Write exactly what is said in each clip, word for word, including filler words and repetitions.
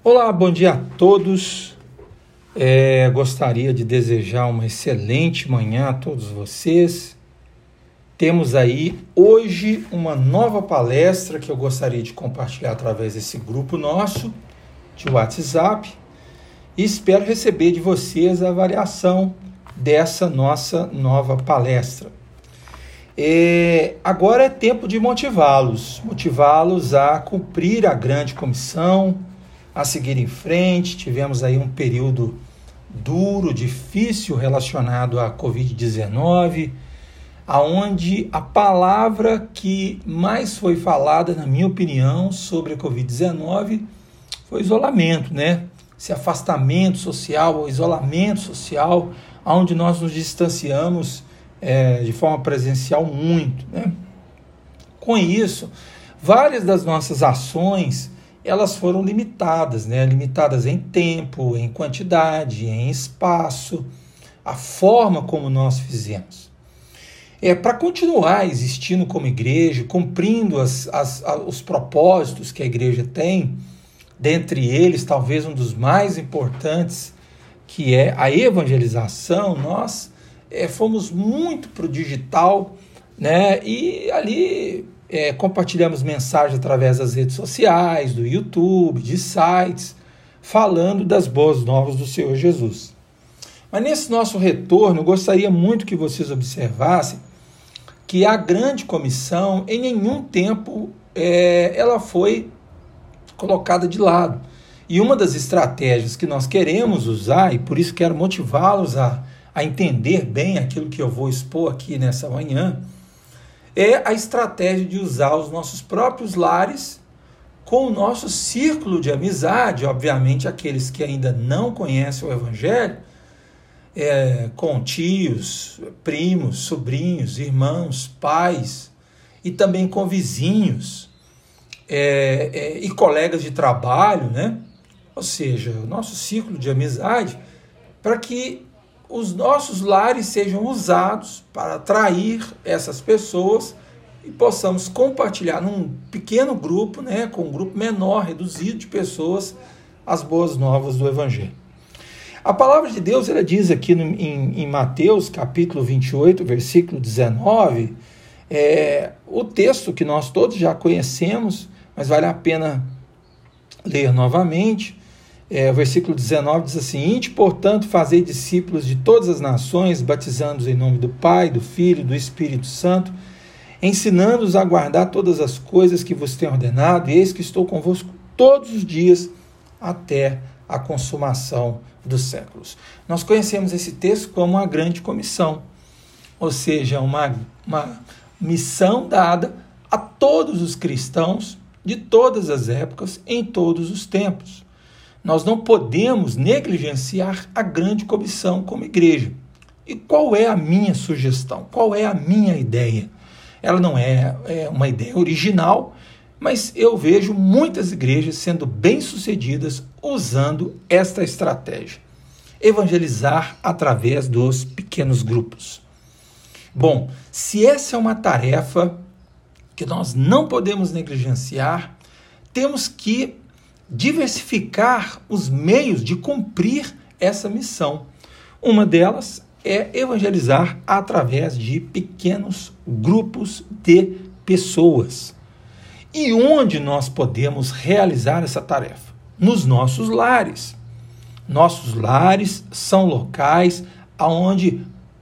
Olá, bom dia a todos. É, gostaria de desejar uma excelente manhã a todos vocês. Temos aí hoje uma nova palestra que eu gostaria de compartilhar através desse grupo nosso de WhatsApp e espero receber de vocês a avaliação dessa nossa nova palestra. É, agora é tempo de motivá-los, motivá-los a cumprir a grande comissão, a seguir em frente. Tivemos aí um período duro, difícil relacionado à covid dezenove, aonde a palavra que mais foi falada, na minha opinião, sobre a covid dezenove foi isolamento, né? Esse afastamento social, o isolamento social, onde nós nos distanciamos é, de forma presencial muito, né? Com isso, várias das nossas ações elas foram limitadas, né? Limitadas em tempo, em quantidade, em espaço, a forma como nós fizemos. É, para continuar existindo como igreja, cumprindo as, as, os propósitos que a igreja tem, dentre eles, talvez um dos mais importantes, que é a evangelização, nós é, fomos muito para o digital, né? E ali É, compartilhamos mensagens através das redes sociais, do YouTube, de sites, falando das boas novas do Senhor Jesus. Mas nesse nosso retorno, eu gostaria muito que vocês observassem que a grande comissão, em nenhum tempo, é, ela foi colocada de lado. E uma das estratégias que nós queremos usar, e por isso quero motivá-los a, a entender bem aquilo que eu vou expor aqui nessa manhã, é a estratégia de usar os nossos próprios lares com o nosso círculo de amizade, obviamente aqueles que ainda não conhecem o Evangelho, é, com tios, primos, sobrinhos, irmãos, pais, e também com vizinhos é, é, e colegas de trabalho, né? Ou seja, o nosso círculo de amizade, para que os nossos lares sejam usados para atrair essas pessoas e possamos compartilhar num pequeno grupo, né, com um grupo menor, reduzido de pessoas, as boas novas do Evangelho. A palavra de Deus, ela diz aqui no, em, em Mateus, capítulo vinte e oito, versículo dezenove, é, o texto que nós todos já conhecemos, mas vale a pena ler novamente. É, o versículo dezenove diz assim: Ide, portanto, fazei discípulos de todas as nações, batizando-os em nome do Pai, do Filho e do Espírito Santo, ensinando-os a guardar todas as coisas que vos tenho ordenado, e eis que estou convosco todos os dias até a consumação dos séculos. Nós conhecemos esse texto como a grande comissão, ou seja, uma, uma missão dada a todos os cristãos de todas as épocas, em todos os tempos. Nós não podemos negligenciar a grande comissão como igreja. E qual é a minha sugestão? Qual é a minha ideia? Ela não é, é uma ideia original, mas eu vejo muitas igrejas sendo bem-sucedidas usando esta estratégia. Evangelizar através dos pequenos grupos. Bom, se essa é uma tarefa que nós não podemos negligenciar, temos que diversificar os meios de cumprir essa missão. Uma delas é evangelizar através de pequenos grupos de pessoas. E onde nós podemos realizar essa tarefa? Nos nossos lares. Nossos lares são locais onde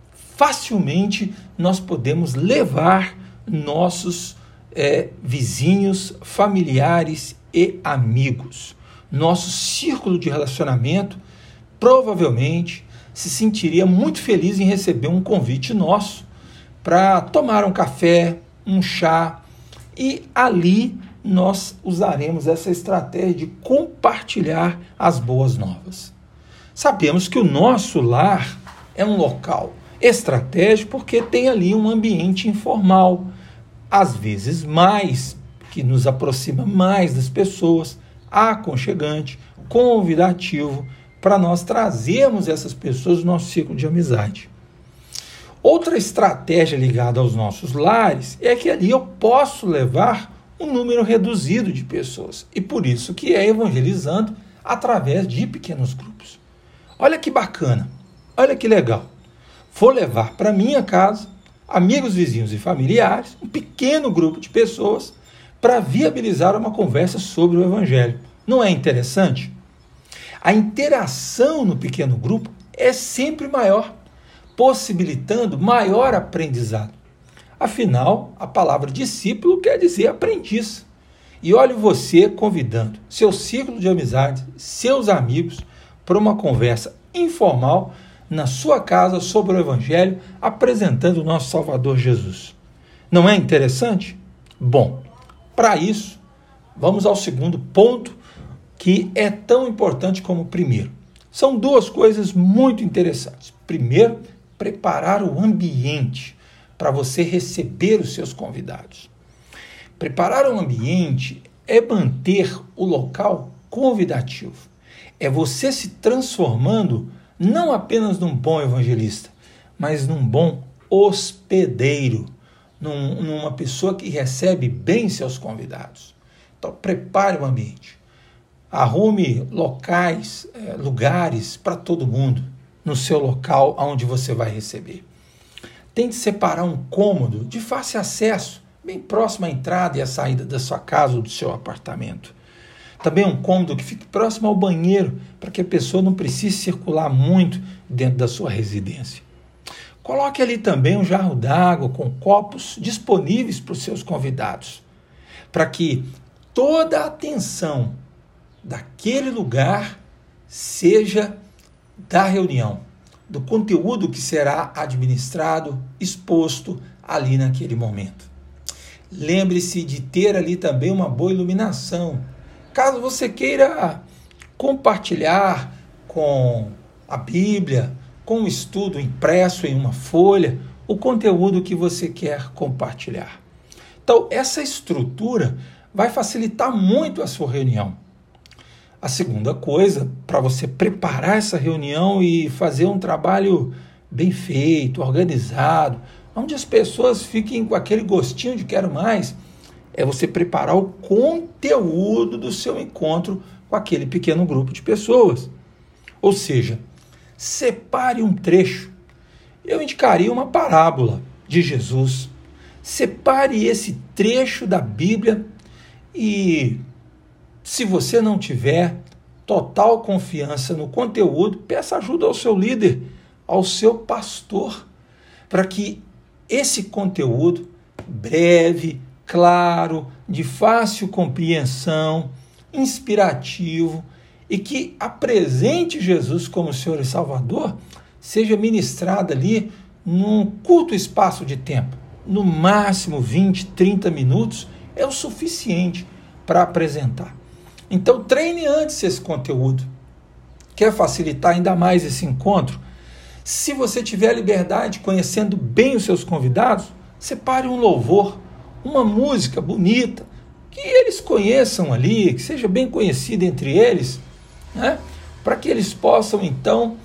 facilmente nós podemos levar nossos é, vizinhos, familiares e amigos. Nosso círculo de relacionamento provavelmente se sentiria muito feliz em receber um convite nosso para tomar um café, um chá, e ali nós usaremos essa estratégia de compartilhar as boas novas. Sabemos que o nosso lar é um local estratégico porque tem ali um ambiente informal, às vezes mais, que nos aproxima mais das pessoas, aconchegante, convidativo, para nós trazermos essas pessoas no nosso ciclo de amizade. Outra estratégia ligada aos nossos lares é que ali eu posso levar um número reduzido de pessoas, e por isso que é evangelizando através de pequenos grupos. Olha que bacana, olha que legal. Vou levar para minha casa amigos, vizinhos e familiares, um pequeno grupo de pessoas, para viabilizar uma conversa sobre o Evangelho. Não é interessante? A interação no pequeno grupo é sempre maior, possibilitando maior aprendizado. Afinal, a palavra discípulo quer dizer aprendiz. E olhe você convidando seu círculo de amizades, seus amigos, para uma conversa informal na sua casa sobre o Evangelho, apresentando o nosso Salvador Jesus. Não é interessante? Bom, para isso, vamos ao segundo ponto, que é tão importante como o primeiro. São duas coisas muito interessantes. Primeiro, preparar o ambiente para você receber os seus convidados. Preparar o ambiente é manter o local convidativo. É você se transformando não apenas num bom evangelista, mas num bom hospedeiro, num, numa pessoa que recebe bem seus convidados. Então, prepare o ambiente. Arrume locais, é, lugares para todo mundo no seu local onde você vai receber. Tente separar um cômodo de fácil acesso, bem próximo à entrada e à saída da sua casa ou do seu apartamento. Também um cômodo que fique próximo ao banheiro, para que a pessoa não precise circular muito dentro da sua residência. Coloque ali também um jarro d'água com copos disponíveis para os seus convidados, para que toda a atenção daquele lugar seja da reunião, do conteúdo que será administrado, exposto ali naquele momento. Lembre-se de ter ali também uma boa iluminação. Caso você queira compartilhar com a Bíblia, com um estudo impresso em uma folha, o conteúdo que você quer compartilhar. Então, essa estrutura vai facilitar muito a sua reunião. A segunda coisa, para você preparar essa reunião e fazer um trabalho bem feito, organizado, onde as pessoas fiquem com aquele gostinho de quero mais, é você preparar o conteúdo do seu encontro com aquele pequeno grupo de pessoas. Ou seja, separe um trecho. Eu indicaria uma parábola de Jesus. Separe esse trecho da Bíblia e, se você não tiver total confiança no conteúdo, peça ajuda ao seu líder, ao seu pastor, para que esse conteúdo breve, claro, de fácil compreensão, inspirativo e que apresente Jesus como Senhor e Salvador, seja ministrado ali num curto espaço de tempo. No máximo vinte, trinta minutos é o suficiente para apresentar. Então treine antes esse conteúdo. Quer facilitar ainda mais esse encontro? Se você tiver liberdade, conhecendo bem os seus convidados, separe um louvor, uma música bonita, que eles conheçam ali, que seja bem conhecida entre eles, né? Para que eles possam, então,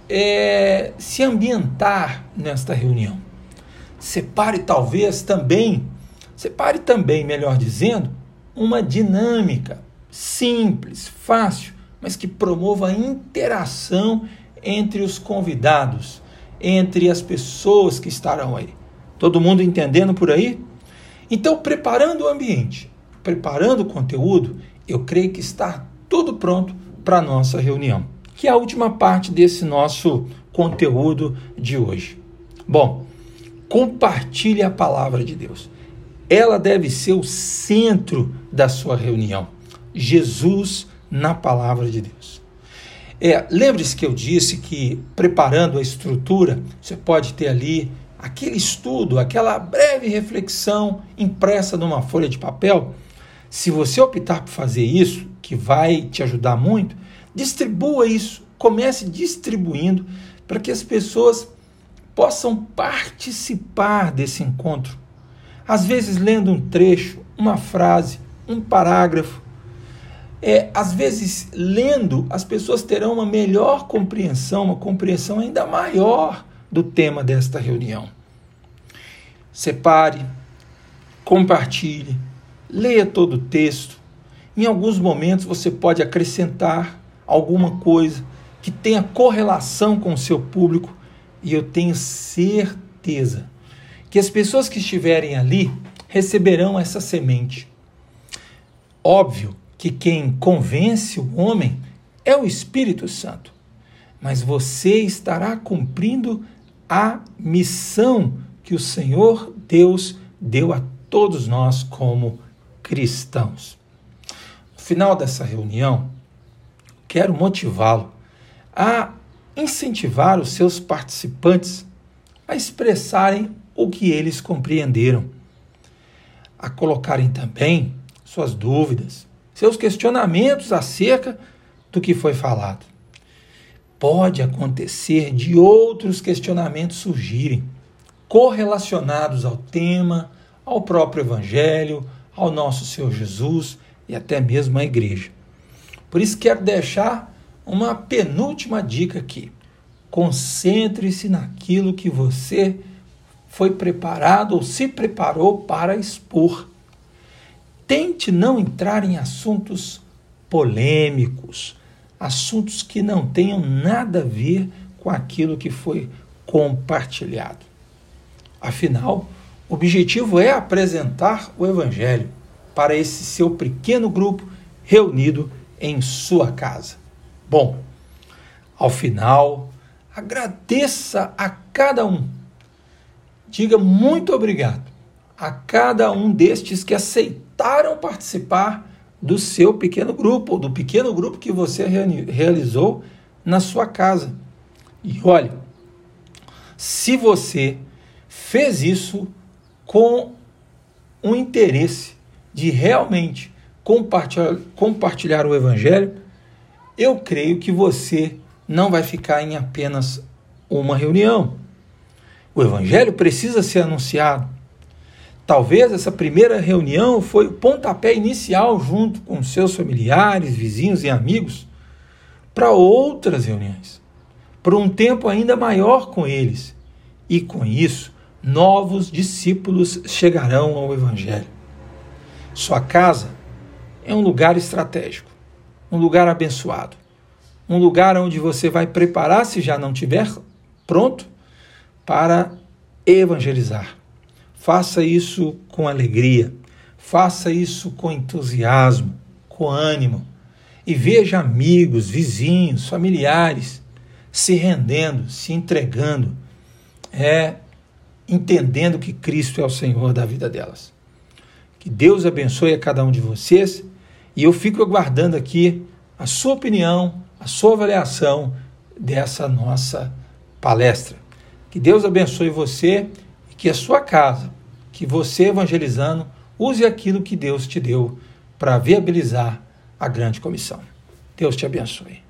é, se ambientar nesta reunião. Separe talvez também, separe também, melhor dizendo, uma dinâmica simples, fácil, mas que promova a interação entre os convidados, entre as pessoas que estarão aí. Todo mundo entendendo por aí? Então, preparando o ambiente, preparando o conteúdo, eu creio que está tudo pronto para a nossa reunião, que é a última parte desse nosso conteúdo de hoje. Bom, compartilhe a palavra de Deus. Ela deve ser o centro da sua reunião. Jesus na palavra de Deus. É, lembre-se que eu disse que, preparando a estrutura, você pode ter ali aquele estudo, aquela breve reflexão impressa numa folha de papel. Se você optar por fazer isso, que vai te ajudar muito, distribua isso, comece distribuindo para que as pessoas possam participar desse encontro. Às vezes lendo um trecho, uma frase, um parágrafo. É, às vezes lendo, as pessoas terão uma melhor compreensão, uma compreensão ainda maior do tema desta reunião. Separe, compartilhe, leia todo o texto. Em alguns momentos você pode acrescentar alguma coisa que tenha correlação com o seu público, e eu tenho certeza que as pessoas que estiverem ali receberão essa semente. Óbvio que quem convence o homem é o Espírito Santo, mas você estará cumprindo a missão que o Senhor Deus deu a todos nós como cristãos. No final dessa reunião, quero motivá-lo a incentivar os seus participantes a expressarem o que eles compreenderam, a colocarem também suas dúvidas, seus questionamentos acerca do que foi falado. Pode acontecer de outros questionamentos surgirem, correlacionados ao tema, ao próprio Evangelho, ao nosso Senhor Jesus e até mesmo à igreja. Por isso quero deixar uma penúltima dica aqui. Concentre-se naquilo que você foi preparado ou se preparou para expor. Tente não entrar em assuntos polêmicos, assuntos que não tenham nada a ver com aquilo que foi compartilhado. Afinal, o objetivo é apresentar o Evangelho para esse seu pequeno grupo reunido em sua casa. Bom, ao final, agradeça a cada um. Diga muito obrigado a cada um destes que aceitaram participar do seu pequeno grupo, ou do pequeno grupo que você realizou na sua casa. E olha, se você fez isso com o interesse de realmente compartilhar, compartilhar o Evangelho, eu creio que você não vai ficar em apenas uma reunião. O Evangelho precisa ser anunciado. Talvez essa primeira reunião foi o pontapé inicial junto com seus familiares, vizinhos e amigos para outras reuniões, por um tempo ainda maior com eles. E com isso, novos discípulos chegarão ao Evangelho. Sua casa é um lugar estratégico, um lugar abençoado, um lugar onde você vai preparar, se já não estiver pronto, para evangelizar. Faça isso com alegria, faça isso com entusiasmo, com ânimo, e veja amigos, vizinhos, familiares se rendendo, se entregando, é, entendendo que Cristo é o Senhor da vida delas. Que Deus abençoe a cada um de vocês, e eu fico aguardando aqui a sua opinião, a sua avaliação dessa nossa palestra. Que Deus abençoe você e que a sua casa, que você evangelizando, use aquilo que Deus te deu para viabilizar a grande comissão. Deus te abençoe.